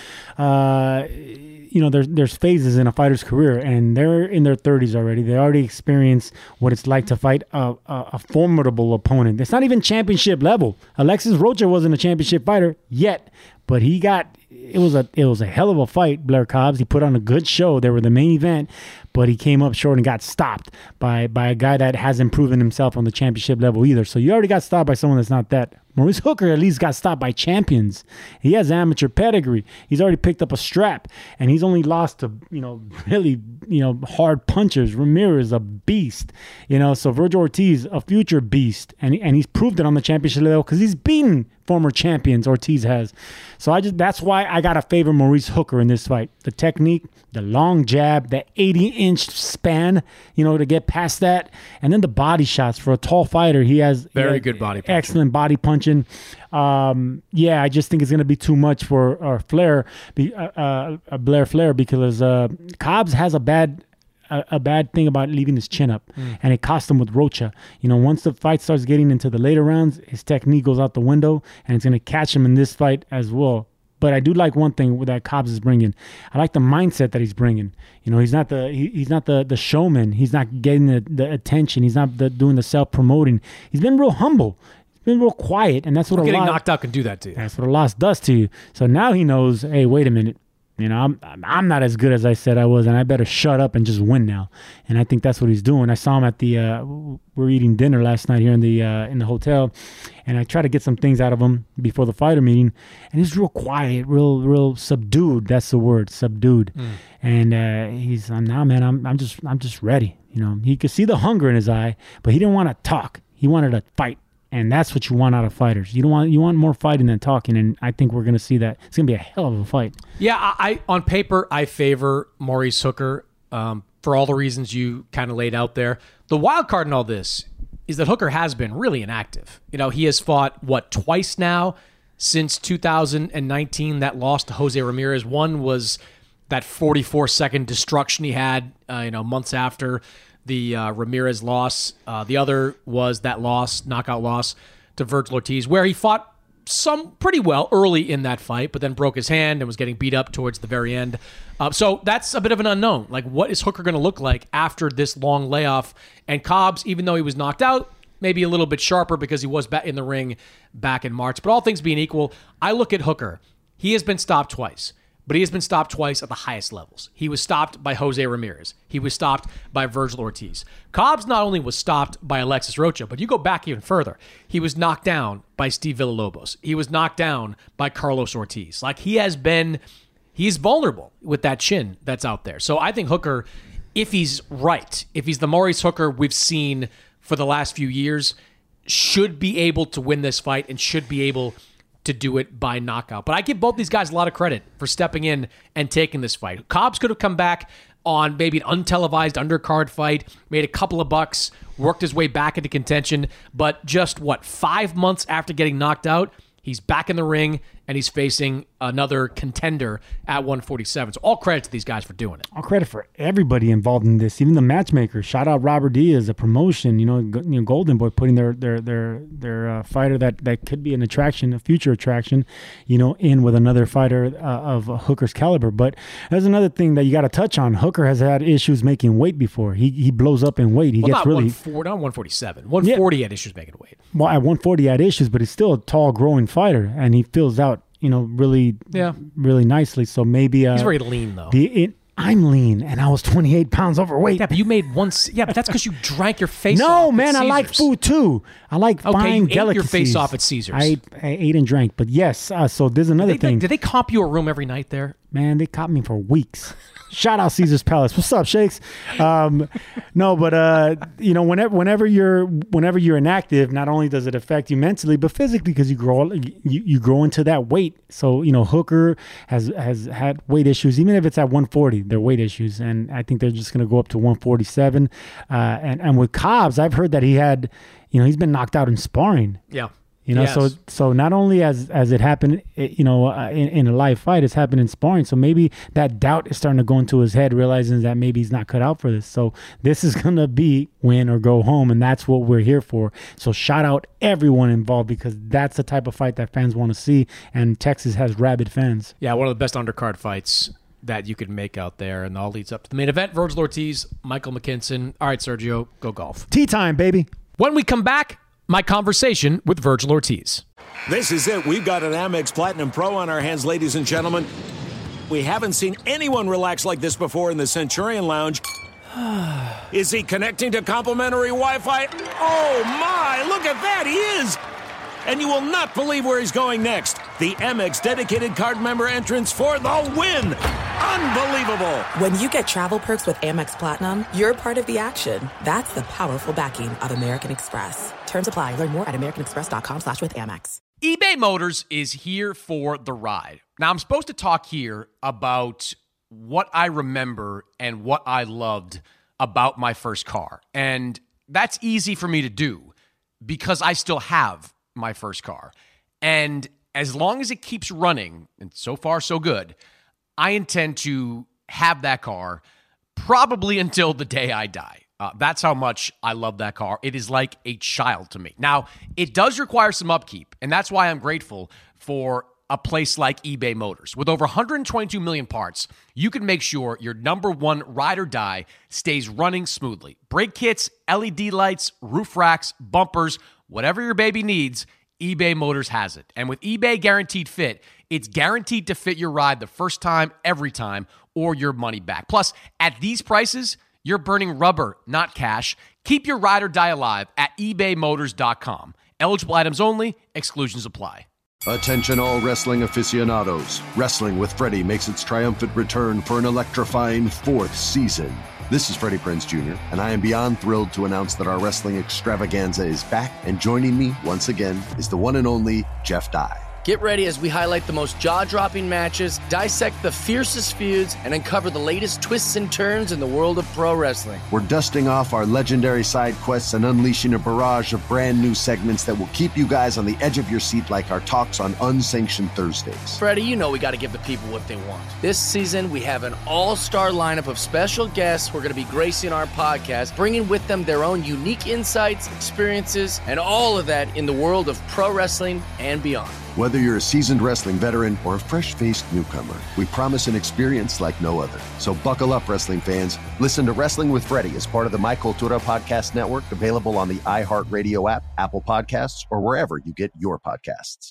There's phases in a fighter's career, and they're in their 30s already. They already experienced what it's like to fight a formidable opponent. It's not even championship level. Alexis Rocha wasn't a championship fighter yet, but it was a hell of a fight. Blair Cobbs, he put on a good show. They were the main event, but he came up short and got stopped by a guy that hasn't proven himself on the championship level either. So you already got stopped by someone that's not that. Maurice Hooker at least got stopped by champions. He has amateur pedigree. He's already picked up a strap, and he's only lost to really hard punchers. Ramirez, a beast. So Vergil Ortiz, a future beast, and he's proved it on the championship level because he's beaten former champions. Ortiz has. So that's why I gotta favor Maurice Hooker in this fight. The technique, the long jab, the 80-inch span, to get past that, and then the body shots. For a tall fighter, he has good body punching. Excellent body punching. I just think it's going to be too much for Blair Flair, because Cobbs has a bad thing about leaving his chin up, and it cost him with Rocha. Once the fight starts getting into the later rounds, his technique goes out the window, and it's going to catch him in this fight as well. But I do like one thing that Cobbs is bringing. I like the mindset that he's bringing. He's not the showman. He's not getting the attention. He's not doing the self-promoting. He's been real humble. Been real quiet, and that's what getting knocked out can do that to you. That's what a loss does to you. So now he knows, hey, wait a minute, I'm not as good as I said I was, and I better shut up and just win now. And I think that's what he's doing. I saw him at the we're eating dinner last night here in the hotel, and I tried to get some things out of him before the fighter meeting, and he's real quiet, real subdued. That's the word, subdued. And he's now, man, I'm just ready. He could see the hunger in his eye, but he didn't want to talk. He wanted to fight. And that's what you want out of fighters. You want more fighting than talking, and I think we're going to see that. It's going to be a hell of a fight. Yeah, I on paper, I favor Maurice Hooker for all the reasons you kind of laid out there. The wild card in all this is that Hooker has been really inactive. He has fought, twice now since 2019, that loss to Jose Ramirez. One was that 44-second destruction he had, months after the Ramirez loss. The other was that knockout loss to Vergil Ortiz, where he fought pretty well early in that fight, but then broke his hand and was getting beat up towards the very end. So that's a bit of an unknown. Like, what is Hooker going to look like after this long layoff? And Cobbs, even though he was knocked out, maybe a little bit sharper because he was back in the ring back in March. But all things being equal, I look at Hooker. He has been stopped twice. But he has been stopped twice at the highest levels. He was stopped by Jose Ramirez. He was stopped by Vergil Ortiz. Cobbs not only was stopped by Alexis Rocha, but you go back even further. He was knocked down by Steve Villalobos. He was knocked down by Carlos Ortiz. Like, he's vulnerable with that chin that's out there. So I think Hooker, if he's right, if he's the Maurice Hooker we've seen for the last few years, should be able to win this fight and should be able to do it by knockout. But I give both these guys a lot of credit for stepping in and taking this fight. Cobbs could have come back on maybe an untelevised undercard fight, made a couple of bucks, worked his way back into contention, but just 5 months after getting knocked out, he's back in the ring and he's facing another contender at 147. So all credit to these guys for doing it. All credit for everybody involved in this, even the matchmakers. Shout out Robert Diaz, a promotion. Golden Boy putting their fighter that could be an attraction, a future attraction, in with another fighter of Hooker's caliber. But there's another thing that you got to touch on. Hooker has had issues making weight before. He blows up in weight. He gets not really 147. 140 had issues making weight. Well, at 140 he had issues, but he's still a tall, growing fighter, and he fills out really nicely. So maybe he's very lean though. I'm lean, and I was 28 pounds overweight. Yeah, but you made but that's because you drank your face off. No, man, at I like food too. I like buying you delicacies. ate your face off at Caesars. I ate and drank, but yes. So there's another thing. Did they comp you a room every night there? Man, they caught me for weeks. Shout out Caesar's Palace. What's up, Shakes? No, but whenever you're inactive, not only does it affect you mentally, but physically, because you grow into that weight. So Hooker has had weight issues, even if it's at 140, they're weight issues, and I think they're just going to go up to 147. And with Cobbs, I've heard that he had, he's been knocked out in sparring. Yeah. So not only as it happened, in a live fight, it's happened in sparring. So maybe that doubt is starting to go into his head, realizing that maybe he's not cut out for this. So this is going to be win or go home, and that's what we're here for. So shout out everyone involved, because that's the type of fight that fans want to see, and Texas has rabid fans. Yeah, one of the best undercard fights that you could make out there, and all leads up to the main event. Virgil Ortiz, Michael McKinson. All right, Sergio, go golf. Tea time, baby. When we come back, my conversation with Virgil Ortiz. This is it. We've got an Amex Platinum Pro on our hands, ladies and gentlemen. We haven't seen anyone relax like this before in the Centurion Lounge. Is he connecting to complimentary Wi-Fi? Oh, my. Look at that. He is. And you will not believe where he's going next. The Amex dedicated card member entrance for the win. Unbelievable. When you get travel perks with Amex Platinum, you're part of the action. That's the powerful backing of American Express. Terms apply. Learn more at americanexpress.com/withAmex. eBay Motors is here for the ride. Now, I'm supposed to talk here about what I remember and what I loved about my first car. And that's easy for me to do because I still have my first car. And as long as it keeps running, and so far so good, I intend to have that car probably until the day I die. That's how much I love that car. It is like a child to me. Now, it does require some upkeep, and that's why I'm grateful for a place like eBay Motors. With over 122 million parts, you can make sure your number one ride or die stays running smoothly. Brake kits, LED lights, roof racks, bumpers, whatever your baby needs, eBay Motors has it. And with eBay Guaranteed Fit, it's guaranteed to fit your ride the first time, every time, or your money back. Plus, at these prices, you're burning rubber, not cash. Keep your ride or die alive at ebaymotors.com. Eligible items only. Exclusions apply. Attention all wrestling aficionados. Wrestling with Freddie makes its triumphant return for an electrifying 4th season. This is Freddie Prinze Jr., and I am beyond thrilled to announce that our wrestling extravaganza is back, and joining me once again is the one and only Jeff Dye. Get ready as we highlight the most jaw-dropping matches, dissect the fiercest feuds, and uncover the latest twists and turns in the world of pro wrestling. We're dusting off our legendary side quests and unleashing a barrage of brand new segments that will keep you guys on the edge of your seat like our talks on Unsanctioned Thursdays. Freddie, you know we got to give the people what they want. This season, we have an all-star lineup of special guests who are going to be gracing our podcast, bringing with them their own unique insights, experiences, and all of that in the world of pro wrestling and beyond. Whether you're a seasoned wrestling veteran or a fresh-faced newcomer, we promise an experience like no other. So buckle up, wrestling fans. Listen to Wrestling with Freddie as part of the My Cultura Podcast Network, available on the iHeartRadio app, Apple Podcasts, or wherever you get your podcasts.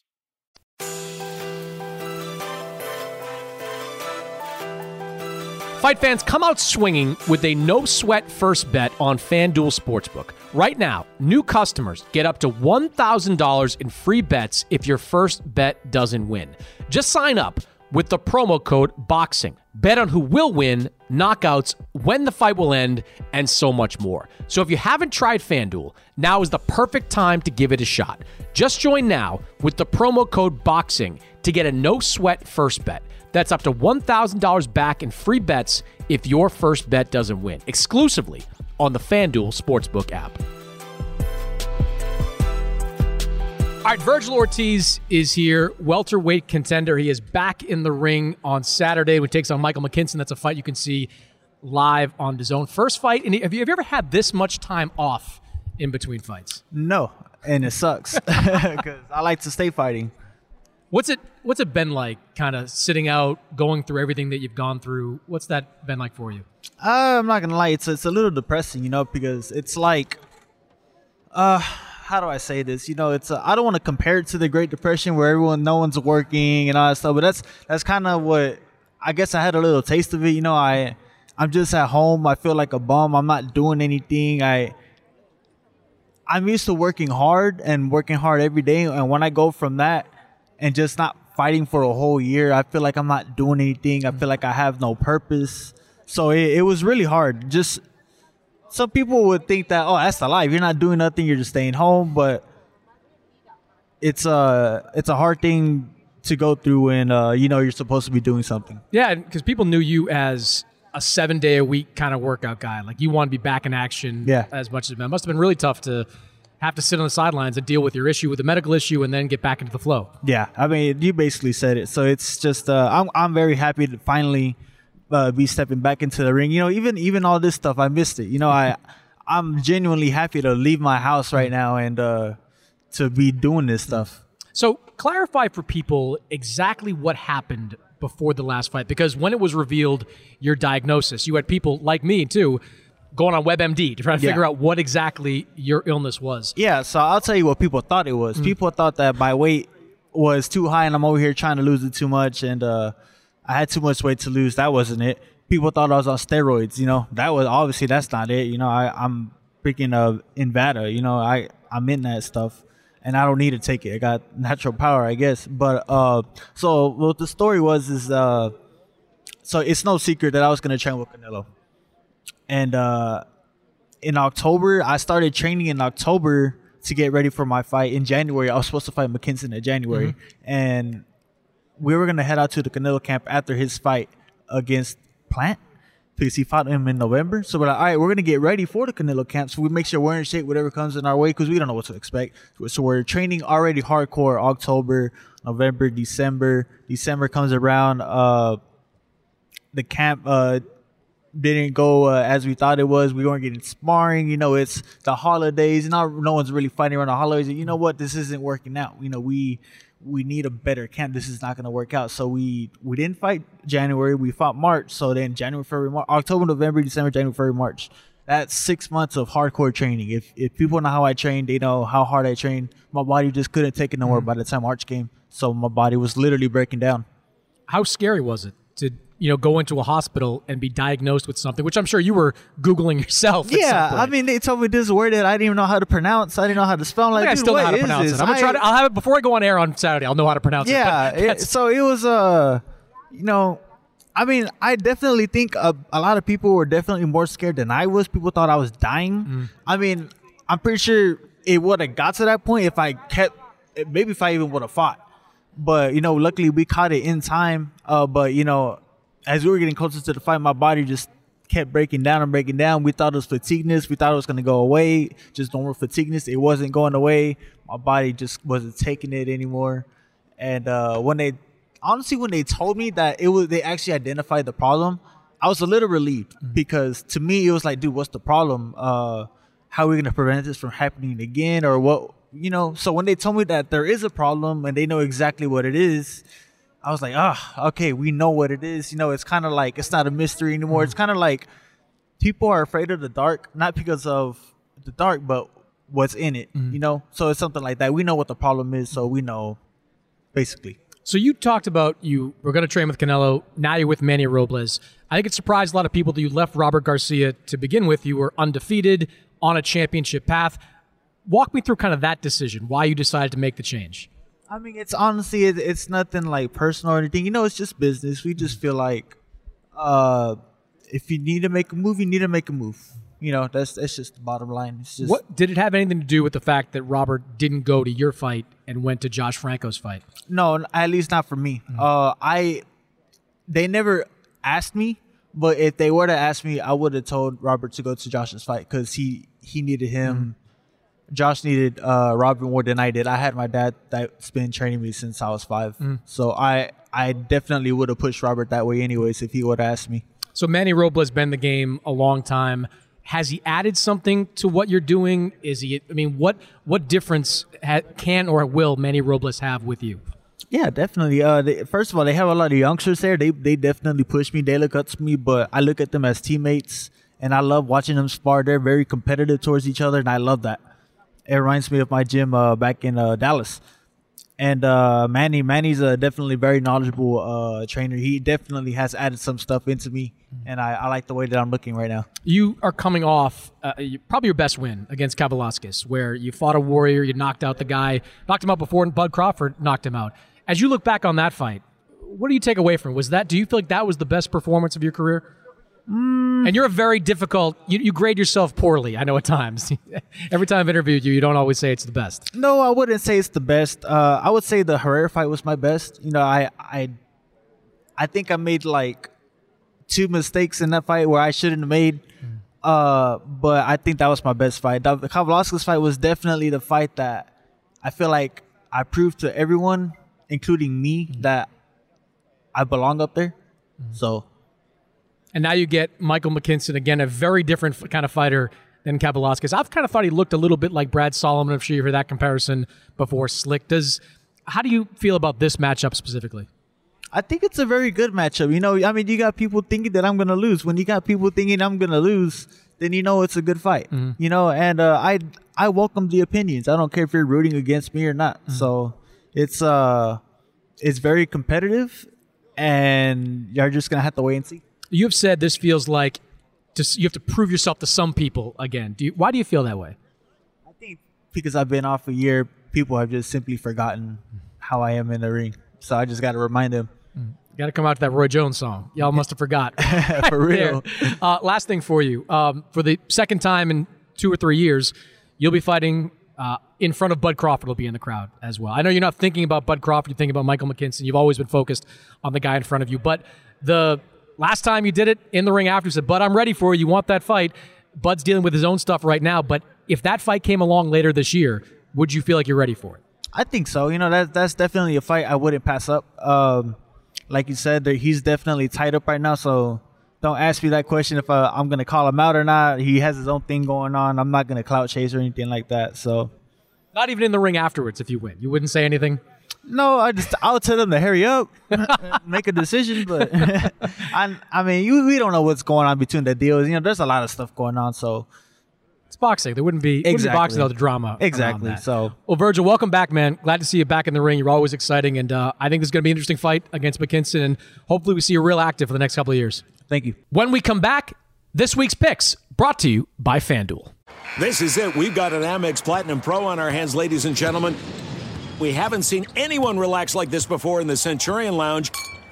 Fight fans, come out swinging with a no-sweat first bet on FanDuel Sportsbook. Right now, new customers get up to $1,000 in free bets if your first bet doesn't win. Just sign up with the promo code BOXING. Bet on who will win, knockouts, when the fight will end, and so much more. So if you haven't tried FanDuel, now is the perfect time to give it a shot. Just join now with the promo code BOXING to get a no-sweat first bet. That's up to $1,000 back in free bets if your first bet doesn't win, exclusively on the FanDuel Sportsbook app. All right, Virgil Ortiz is here, welterweight contender. He is back in the ring on Saturday when he takes on Michael McKinson. That's a fight you can see live on DAZN. First fight, and have you ever had this much time off in between fights? No, and it sucks because I like to stay fighting. What's it been like, kind of sitting out, going through everything that you've gone through? What's that been like for you? I'm not gonna lie, it's a little depressing, because it's like, how do I say this? You know, it's I don't want to compare it to the Great Depression where no one's working and all that stuff, but that's kind of what I guess I had a little taste of it. You know, I'm just at home. I feel like a bum. I'm not doing anything. I'm used to working hard every day, and when I go from that and just not fighting for a whole year, I feel like I'm not doing anything. I feel like I have no purpose. So it was really hard. Just some people would think that, oh, that's the life. You're not doing nothing. You're just staying home. But it's a hard thing to go through when, you're supposed to be doing something. Yeah, because people knew you as a 7-day-a-week kind of workout guy. Like, you want to be back in action as much as it must have been really tough to have to sit on the sidelines and deal with your issue, with the medical issue, and then get back into the flow. Yeah, I mean, you basically said it. So it's just, I'm very happy to finally be stepping back into the ring. You know, even all this stuff, I missed it. You know, I'm genuinely happy to leave my house right now and to be doing this stuff. So clarify for people exactly what happened before the last fight, because when it was revealed your diagnosis, you had people like me too going on WebMD to try to figure out what exactly your illness was. Yeah, so I'll tell you what people thought it was. People thought that my weight was too high and I'm over here trying to lose it too much, and I had too much weight to lose. That wasn't it. People thought I was on steroids. You know, that's not it. You know, I'm freaking Invada. You know, I'm in that stuff, and I don't need to take it. I got natural power, I guess. But so what the story was is so it's no secret that I was gonna train with Canelo, and in October I started training in October to get ready for my fight in January. I was supposed to fight McKinson in January, and we were going to head out to the Canelo camp after his fight against Plant because he fought him in November. So we're like, all right, we're going to get ready for the Canelo camp. So we make sure we're in shape, whatever comes in our way, because we don't know what to expect. So we're training already hardcore October, November, December. December comes around. The camp didn't go as we thought it was. We weren't getting sparring. You know, it's the holidays. No one's really fighting around the holidays. You know what? This isn't working out. You know, we need a better camp. This is not going to work out. So we didn't fight January. We fought March. So then January, February, March, October, November, December, January, February, March. That's 6 months of hardcore training. If people know how I trained, they know how hard I trained. My body just couldn't take it no more by the time March came. So my body was literally breaking down. How scary was it to go into a hospital and be diagnosed with something, which I'm sure you were Googling yourself? Yeah, I mean, they told me this word that I didn't even know how to pronounce. I didn't know how to spell. I still know how to pronounce it. I'm gonna try to. I'll have it before I go on air on Saturday. I'll know how to pronounce it. Yeah, so it was I mean, I definitely think a lot of people were definitely more scared than I was. People thought I was dying. I mean, I'm pretty sure it would have got to that point if I even would have fought. But luckily we caught it in time. But as we were getting closer to the fight, my body just kept breaking down and breaking down. We thought it was fatigueness. We thought it was going to go away, just normal fatigueness. It wasn't going away. My body just wasn't taking it anymore. And when they told me that they actually identified the problem, I was a little relieved because to me it was like, dude, what's the problem? How are we going to prevent this from happening again, or what? So when they told me that there is a problem and they know exactly what it is, I was like, okay, we know what it is. It's kind of like, it's not a mystery anymore. It's kind of like people are afraid of the dark, not because of the dark, but what's in it, So it's something like that. We know what the problem is, so we know, basically. So you talked about you were going to train with Canelo. Now you're with Manny Robles. I think it surprised a lot of people that you left Robert Garcia to begin with. You were undefeated on a championship path. Walk me through kind of that decision, why you decided to make the change. I mean, it's honestly, it's nothing like personal or anything. It's just business. We just feel like if you need to make a move, you need to make a move. That's just the bottom line. It's just, what did it have anything to do with the fact that Robert didn't go to your fight and went to Josh Franco's fight? No, at least not for me. They never asked me, but if they were to ask me, I would have told Robert to go to Josh's fight because he needed him. Josh needed Robert more than I did. I had my dad that's been training me since I was 5. So I definitely would have pushed Robert that way anyways if he would have asked me. So Manny Robles been in the game a long time. Has he added something to what you're doing? What difference can or will Manny Robles have with you? Yeah, definitely. First of all, they have a lot of youngsters there. They definitely push me. They look up to me, but I look at them as teammates, and I love watching them spar. They're very competitive towards each other, and I love that. It reminds me of my gym back in Dallas. And Manny's a definitely very knowledgeable trainer. He definitely has added some stuff into me, and I like the way that I'm looking right now. You are coming off probably your best win against Cain Velasquez, where you fought a warrior, you knocked out the guy, knocked him out before, and Bud Crawford knocked him out. As you look back on that fight, what do you take away from it? Do you feel like that was the best performance of your career? And you're a very difficult, you grade yourself poorly, I know at times. Every time I've interviewed you, you don't always say it's the best. No, I wouldn't say it's the best. I would say the Herrera fight was my best. You know, I think I made like 2 mistakes in that fight where I shouldn't have made. But I think that was my best fight. The Cain Velasquez fight was definitely the fight that I feel like I proved to everyone, including me, that I belong up there. So... And now you get Michael McKinson, again, a very different kind of fighter than Cain Velasquez. I've kind of thought he looked a little bit like Brad Solomon. I'm sure you've heard that comparison before. Slick. How do you feel about this matchup specifically? I think it's a very good matchup. You know, I mean, you got people thinking that I'm going to lose. When you got people thinking I'm going to lose, then you know it's a good fight. You know, and I welcome the opinions. I don't care if you're rooting against me or not. So it's very competitive, and you're just going to have to wait and see. You have said this feels like you have to prove yourself to some people again. Why do you feel that way? I think because I've been off a year, people have just simply forgotten how I am in the ring. So I just got to remind them. You got to come out to that Roy Jones song. Y'all must have forgot. For real. Last thing for you. For the second time in 2 or 3 years, you'll be fighting in front of Bud Crawford. Will be in the crowd as well. I know you're not thinking about Bud Crawford. You're thinking about Michael McKinson. You've always been focused on the guy in front of you. But the last time you did it in the ring after, you said, Bud, I'm ready for you. You want that fight. Bud's dealing with his own stuff right now. But if that fight came along later this year, would you feel like you're ready for it? I think so. You know, that's definitely a fight I wouldn't pass up. Like you said, he's definitely tied up right now. So don't ask me that question if I'm going to call him out or not. He has his own thing going on. I'm not going to clout chase or anything like that. So not even in the ring afterwards if you win. You wouldn't say anything? No, I'll tell them to hurry up, make a decision. But I mean, we don't know what's going on between the deals. You know, there's a lot of stuff going on. So it's boxing. There wouldn't be boxing without the drama. Exactly. So, well, Virgil, welcome back, man. Glad to see you back in the ring. You're always exciting, and I think this is going to be an interesting fight against McKinson. And hopefully, we see you real active for the next couple of years. Thank you. When we come back, this week's picks brought to you by FanDuel. This is it. We've got an Amex Platinum Pro on our hands, ladies and gentlemen. We haven't seen anyone relax like this before in the Centurion Lounge.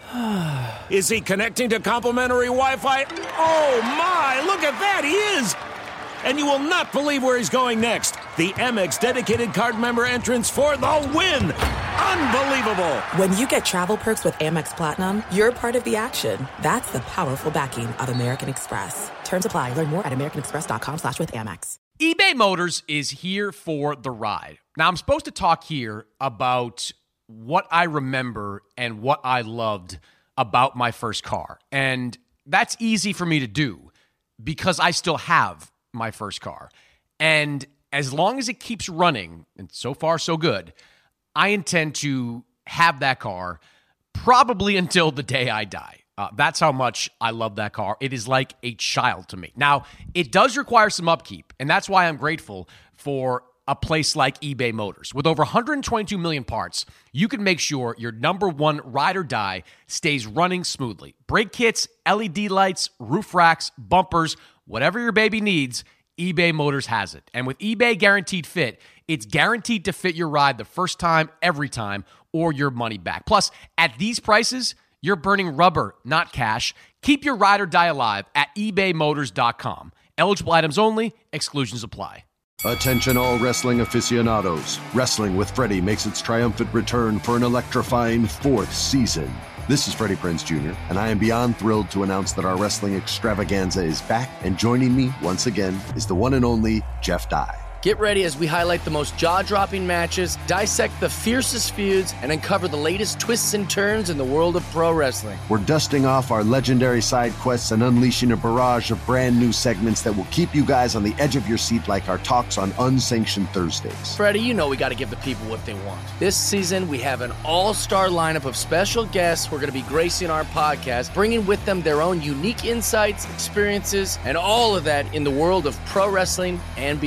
Is he connecting to complimentary Wi-Fi? Oh, my! Look at that! He is! And you will not believe where he's going next. The Amex dedicated card member entrance for the win! Unbelievable! When you get travel perks with Amex Platinum, you're part of the action. That's the powerful backing of American Express. Terms apply. Learn more at americanexpress.com/withAmex. eBay Motors is here for the ride. Now, I'm supposed to talk here about what I remember and what I loved about my first car. And that's easy for me to do because I still have my first car. And as long as it keeps running, and so far so good, I intend to have that car probably until the day I die. That's how much I love that car. It is like a child to me. Now, it does require some upkeep, and that's why I'm grateful for a place like eBay Motors. With over 122 million parts, you can make sure your number one ride or die stays running smoothly. Brake kits, LED lights, roof racks, bumpers, whatever your baby needs, eBay Motors has it. And with eBay Guaranteed Fit, it's guaranteed to fit your ride the first time, every time, or your money back. Plus, at these prices, you're burning rubber, not cash. Keep your ride or die alive at ebaymotors.com. Eligible items only. Exclusions apply. Attention all wrestling aficionados. Wrestling with Freddie makes its triumphant return for an electrifying 4th season. This is Freddie Prinze Jr., and I am beyond thrilled to announce that our wrestling extravaganza is back, and joining me once again is the one and only Jeff Dye. Get ready as we highlight the most jaw-dropping matches, dissect the fiercest feuds, and uncover the latest twists and turns in the world of pro wrestling. We're dusting off our legendary side quests and unleashing a barrage of brand new segments that will keep you guys on the edge of your seat like our talks on Unsanctioned Thursdays. Freddie, you know we got to give the people what they want. This season, we have an all-star lineup of special guests who are going to be gracing our podcast, bringing with them their own unique insights, experiences, and all of that in the world of pro wrestling and beyond.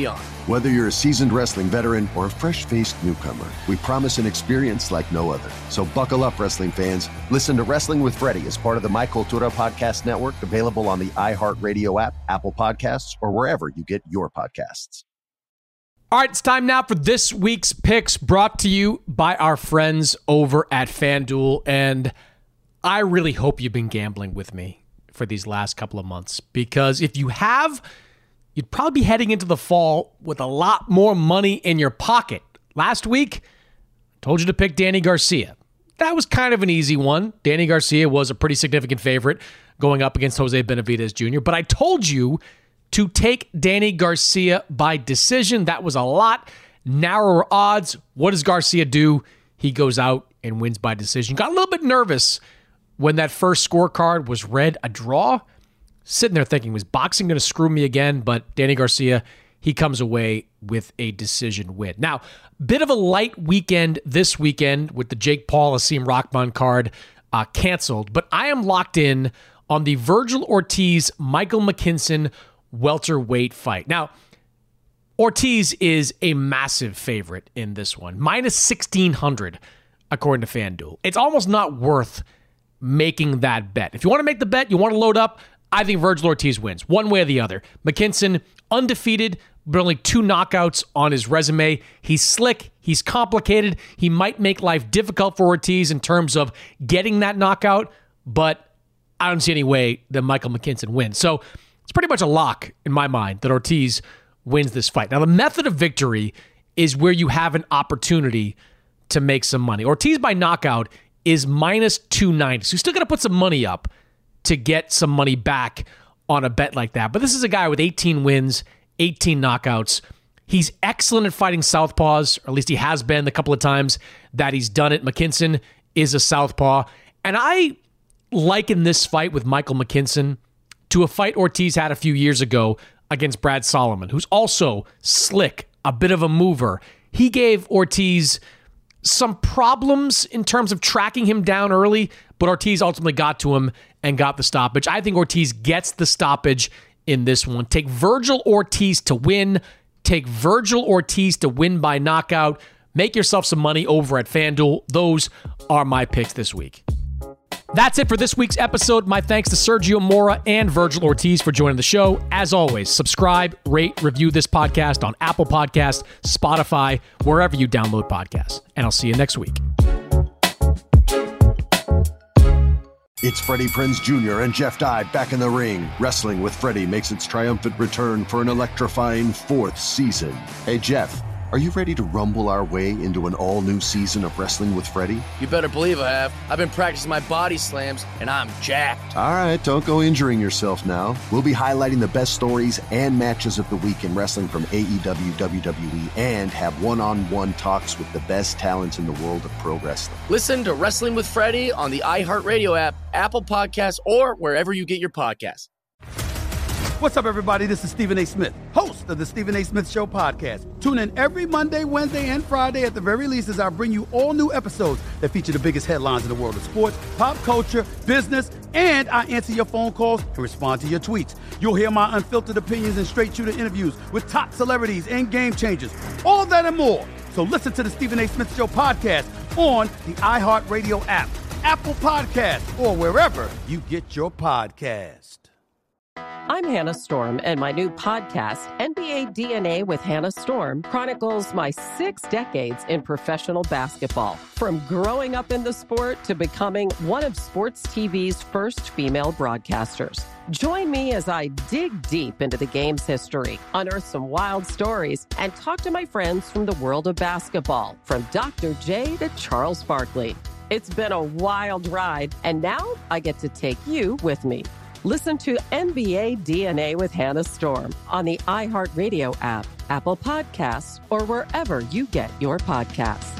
Whether you're a seasoned wrestling veteran or a fresh-faced newcomer, we promise an experience like no other. So buckle up, wrestling fans. Listen to Wrestling with Freddie as part of the My Cultura Podcast Network, available on the iHeartRadio app, Apple Podcasts, or wherever you get your podcasts. All right, it's time now for this week's picks, brought to you by our friends over at FanDuel. And I really hope you've been gambling with me for these last couple of months, because if you have, you'd probably be heading into the fall with a lot more money in your pocket. Last week, I told you to pick Danny Garcia. That was kind of an easy one. Danny Garcia was a pretty significant favorite going up against Jose Benavidez Jr., but I told you to take Danny Garcia by decision. That was a lot narrower odds. What does Garcia do? He goes out and wins by decision. Got a little bit nervous when that first scorecard was read, a draw. Sitting there thinking, was boxing going to screw me again? But Danny Garcia, he comes away with a decision win. Now, bit of a light weekend this weekend with the Jake Paul, Asim Rahman card canceled. But I am locked in on the Virgil Ortiz, Michael McKinson welterweight fight. Now, Ortiz is a massive favorite in this one. Minus 1,600, according to FanDuel. It's almost not worth making that bet. If you want to make the bet, you want to load up, I think Virgil Ortiz wins, one way or the other. McKinson, undefeated, but only 2 knockouts on his resume. He's slick. He's complicated. He might make life difficult for Ortiz in terms of getting that knockout, but I don't see any way that Michael McKinson wins. So it's pretty much a lock in my mind that Ortiz wins this fight. Now, the method of victory is where you have an opportunity to make some money. Ortiz by knockout is minus 290. So you still got to put some money up to get some money back on a bet like that. But this is a guy with 18 wins, 18 knockouts. He's excellent at fighting southpaws, or at least he has been the couple of times that he's done it. McKinson is a southpaw. And I liken this fight with Michael McKinson to a fight Ortiz had a few years ago against Brad Solomon, who's also slick, a bit of a mover. He gave Ortiz some problems in terms of tracking him down early, but Ortiz ultimately got to him and got the stoppage. I think Ortiz gets the stoppage in this one. Take Virgil Ortiz to win. Take Virgil Ortiz to win by knockout. Make yourself some money over at FanDuel. Those are my picks this week. That's it for this week's episode. My thanks to Sergio Mora and Virgil Ortiz for joining the show. As always, subscribe, rate, review this podcast on Apple Podcasts, Spotify, wherever you download podcasts. And I'll see you next week. It's Freddie Prinze Jr. and Jeff Dye back in the ring. Wrestling with Freddie makes its triumphant return for an electrifying 4th season. Hey, Jeff, are you ready to rumble our way into an all-new season of Wrestling with Freddie? You better believe I have. I've been practicing my body slams, and I'm jacked. All right, don't go injuring yourself now. We'll be highlighting the best stories and matches of the week in wrestling from AEW, WWE, and have one-on-one talks with the best talents in the world of pro wrestling. Listen to Wrestling with Freddie on the iHeartRadio app, Apple Podcasts, or wherever you get your podcasts. What's up, everybody? This is Stephen A. Smith, host of the Stephen A. Smith Show podcast. Tune in every Monday, Wednesday, and Friday at the very least as I bring you all new episodes that feature the biggest headlines in the world of sports, pop culture, business, and I answer your phone calls and respond to your tweets. You'll hear my unfiltered opinions and straight-shooter interviews with top celebrities and game changers. All of that and more. So listen to the Stephen A. Smith Show podcast on the iHeartRadio app, Apple Podcasts, or wherever you get your podcast. I'm Hannah Storm, and my new podcast, NBA DNA with Hannah Storm, chronicles my 6 decades in professional basketball. From growing up in the sport to becoming one of sports TV's first female broadcasters. Join me as I dig deep into the game's history, unearth some wild stories, and talk to my friends from the world of basketball, from Dr. J to Charles Barkley. It's been a wild ride, and now I get to take you with me. Listen to NBA DNA with Hannah Storm on the iHeartRadio app, Apple Podcasts, or wherever you get your podcasts.